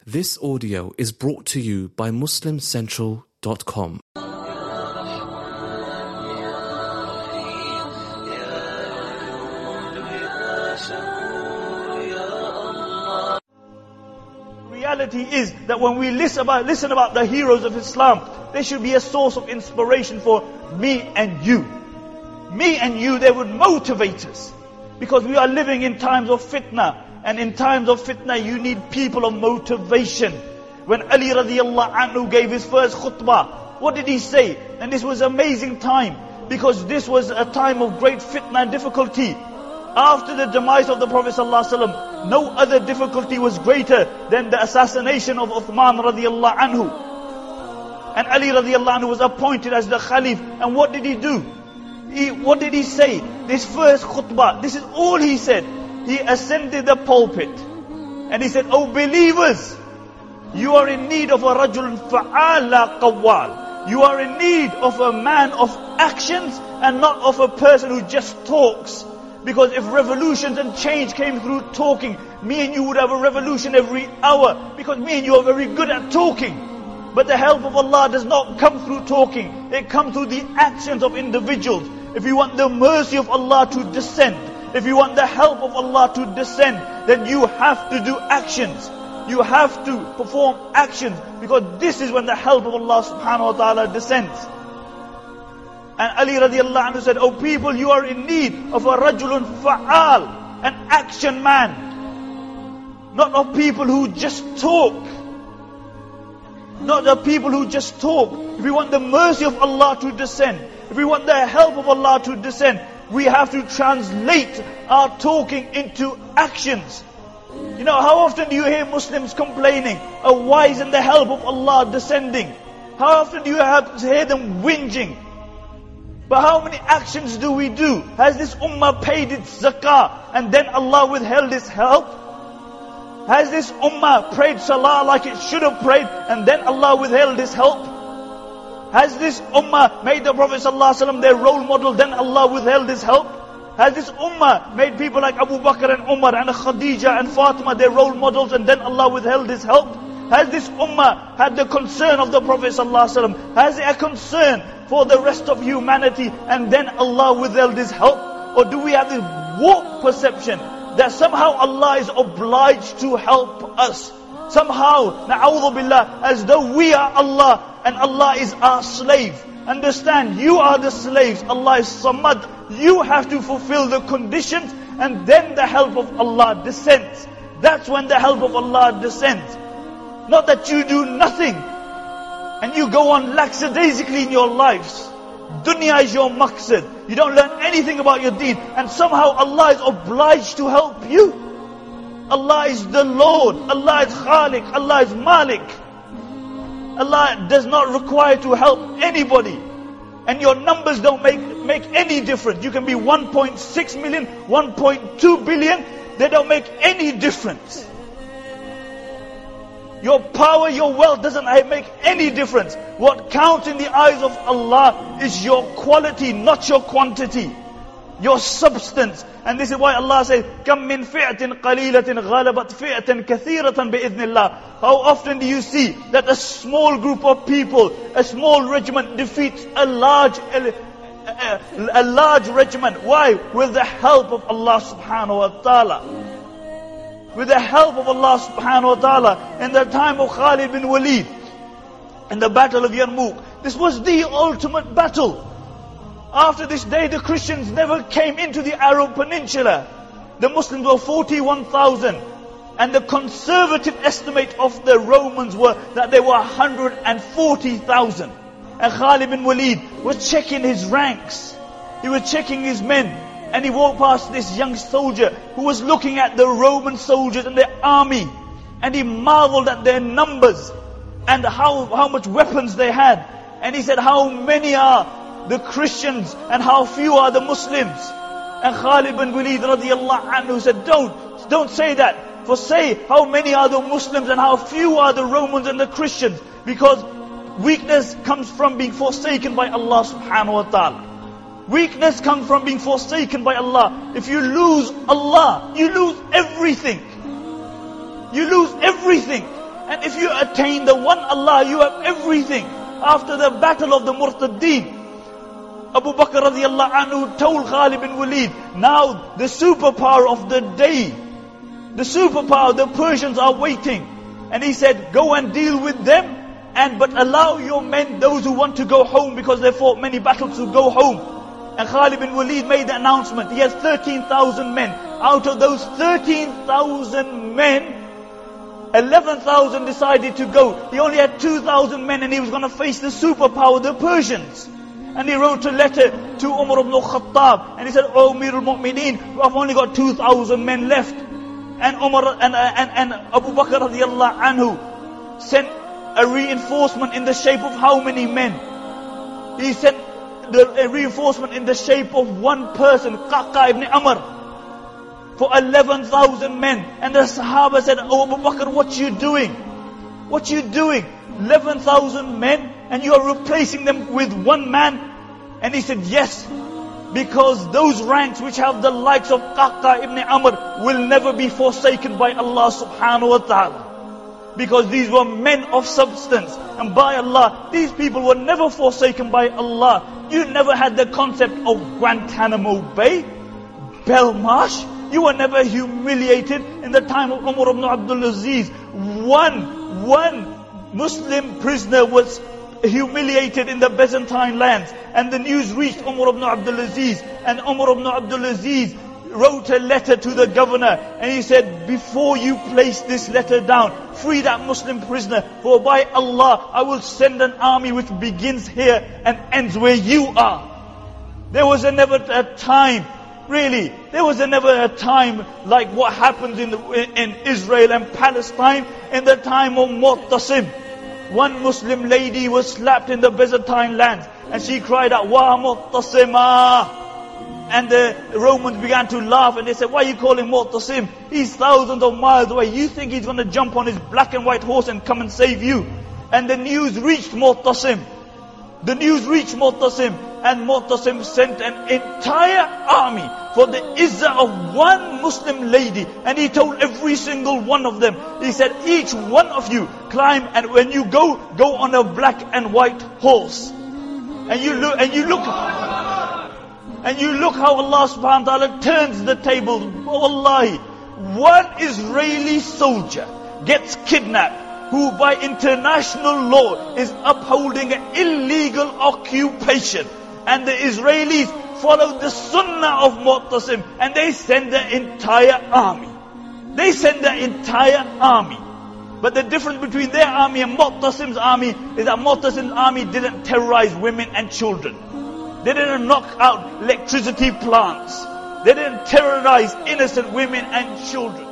This audio is brought to you by MuslimCentral.com. Reality is that when we listen about the heroes of Islam, they should be a source of inspiration for me and you. Me and you, they would motivate us. Because we are living in times of fitna. And in times of fitna, you need people of motivation. When Ali radiallahu anhu gave his first khutbah, what did he say? And this was an amazing time. Because this was a time of great fitna and difficulty. After the demise of the Prophet ﷺ, no other difficulty was greater than the assassination of Uthman radiallahu anhu. And Ali radiallahu anhu was appointed as the Khalif. And what did he do? What did he say? This first khutbah, this is all he said. He ascended the pulpit. And he said, "O believers, you are in need of a rajul fa'al la qawwal. You are in need of a man of actions and not of a person who just talks. Because if revolutions and change came through talking, me and you would have a revolution every hour. Because me and you are very good at talking. But the help of Allah does not come through talking. It comes through the actions of individuals. If you want the mercy of Allah to descend, if you want the help of Allah to descend, then you have to do actions. You have to perform actions. Because this is when the help of Allah subhanahu wa ta'ala descends." And Ali radiallahu anhu said, "O people, you are in need of a rajulun fa'al, an action man. Not of people who just talk. Not the people who just talk. If we want the mercy of Allah to descend, if we want the help of Allah to descend, we have to translate our talking into actions." You know, how often do you hear Muslims complaining, "Oh, why isn't the help of Allah descending?" How often do you hear them whinging? But how many actions do we do? Has this ummah paid its zakah and then Allah withheld His help? Has this ummah prayed salah like it should have prayed and then Allah withheld His help? Has this ummah made the Prophet ﷺ their role model, then Allah withheld His help? Has this ummah made people like Abu Bakr and Umar and Khadija and Fatima their role models and then Allah withheld His help? Has this ummah had the concern of the Prophet ﷺ? Has it a concern for the rest of humanity and then Allah withheld His help? Or do we have this warped perception that somehow Allah is obliged to help us? Somehow, na'udhu billah, as though we are Allah and Allah is our slave. Understand, you are the slaves, Allah is Samad. You have to fulfill the conditions and then the help of Allah descends. That's when the help of Allah descends. Not that you do nothing and you go on lackadaisically in your lives. Dunya is your maqsad. You don't learn anything about your deen and somehow Allah is obliged to help you. Allah is the Lord. Allah is Khaliq. Allah is Malik. Allah does not require to help anybody. And your numbers don't make any difference. You can be 1.6 million, 1.2 billion. They don't make any difference. Your power, your wealth doesn't make any difference. What counts in the eyes of Allah is your quality, not your quantity. Your substance. And this is why Allah says, "Kam min fi'atin qalilatin ghalabat fi'atan kathiratan bi'idhnillah." How often do you see that a small group of people, a small regiment defeats a large regiment? Why? With the help of Allah subhanahu wa ta'ala. With the help of Allah subhanahu wa ta'ala. In the time of Khalid bin Walid, in the battle of Yarmouk, this was the ultimate battle. After this day, the Christians never came into the Arab Peninsula. The Muslims were 41,000. And the conservative estimate of the Romans were that they were 140,000. And Khalid bin Walid was checking his ranks. He was checking his men. And he walked past this young soldier who was looking at the Roman soldiers and their army. And he marveled at their numbers and how much weapons they had. And he said, "How many are the Christians and how few are the Muslims?" And Khalid bin Walid radiallahu anhu said, Don't say that. For say, how many are the Muslims and how few are the Romans and the Christians? Because weakness comes from being forsaken by Allah subhanahu wa ta'ala. Weakness comes from being forsaken by Allah. If you lose Allah, you lose everything. You lose everything. And if you attain the one Allah, you have everything. After the battle of the Murtaddeen, Abu Bakr radiallahu anhu told Khalid bin Walid, now the superpower of the day, the superpower, the Persians are waiting. And he said, go and deal with them, but allow your men, those who want to go home, because they fought many battles, to go home. And Khalid bin Walid made the announcement. He has 13,000 men. Out of those 13,000 men, 11,000 decided to go. He only had 2,000 men, and he was going to face the superpower, the Persians. And he wrote a letter to Umar ibn Khattab, and he said, "Oh Amir al-Mu'mineen, I've only got 2,000 men left." And Umar and Abu Bakr radiallahu anhu sent a reinforcement in the shape of how many men? He sent a reinforcement in the shape of one person, Qaqa ibn Amr, for 11,000 men. And the Sahaba said, "Oh Abu Bakr, what you doing? What you doing? 11,000 men, and you are replacing them with one man?" And he said, "Yes, because those ranks which have the likes of Qaqa ibn Amr will never be forsaken by Allah subhanahu wa ta'ala. Because these were men of substance. And by Allah, these people were never forsaken by Allah. You never had the concept of Guantanamo Bay, Belmarsh. You were never humiliated in the time of Umar ibn Abdul Aziz. One Muslim prisoner was humiliated in the Byzantine lands, and the news reached Umar ibn Abdul Aziz, and Umar ibn Abdul Aziz wrote a letter to the governor, and he said, "Before you place this letter down, free that Muslim prisoner, for by Allah I will send an army which begins here and ends where you are." There was never a time, really, there was never a time like what happens in Israel and Palestine in the time of Mu'tasim. One Muslim lady was slapped in the Byzantine lands, and she cried out, "Wa Mu'tasima!" And the Romans began to laugh, and they said, "Why are you calling Mu'tasim? He's thousands of miles away. You think he's going to jump on his black and white horse and come and save you?" And the news reached Mu'tasim. The news reached Mu'tasim, and Mu'tasim sent an entire army for the izzah of one Muslim lady. And he told every single one of them, he said, "Each one of you climb, and when you go on a black and white horse." And you look how Allah subhanahu wa ta'ala turns the table. Wallahi, one Israeli soldier gets kidnapped, who by international law is upholding an illegal occupation. And the Israelis follow the sunnah of Mu'tasim, and they send the entire army. They send the entire army. But the difference between their army and Mu'tasim's army is that Mu'tasim's army didn't terrorize women and children. They didn't knock out electricity plants. They didn't terrorize innocent women and children.